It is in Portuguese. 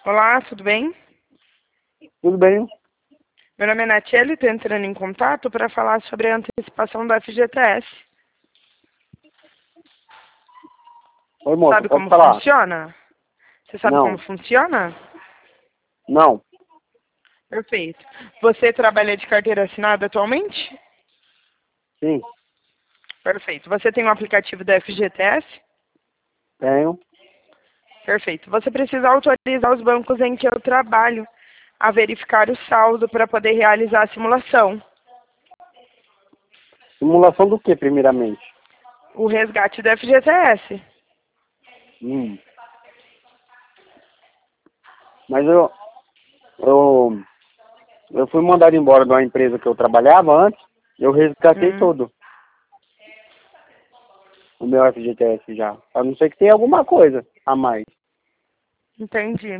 Olá, tudo bem? Tudo bem? Meu nome é Natiele, estou entrando em contato para falar sobre a antecipação do FGTS. Oi, moça, Sabe pode como falar? funciona? Você sabe como Não, funciona? não, Perfeito. Você trabalha de carteira assinada atualmente? sim, Perfeito. Você tem um aplicativo do FGTS? tenho. Perfeito. Você precisa autorizar os bancos em que eu trabalho a verificar o saldo para poder realizar a simulação. Simulação do que, primeiramente? O resgate do FGTS. Hum. Mas eu fui mandado embora de uma empresa que eu trabalhava antes, eu resgatei Hum, todo o meu FGTS já. A não ser que tenha alguma coisa a mais. entendi.